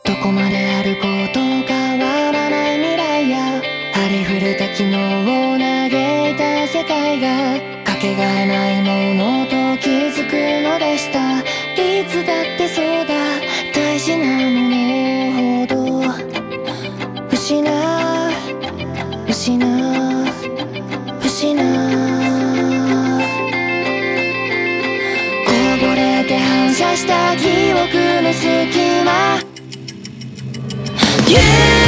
どこまであること変わらない未来やありふれた昨日を嘆いた世界がかけがえないものと気づくのでした。いつだってそうだ、大事なものほど失う失う失う、こぼれて反射した記憶の隙間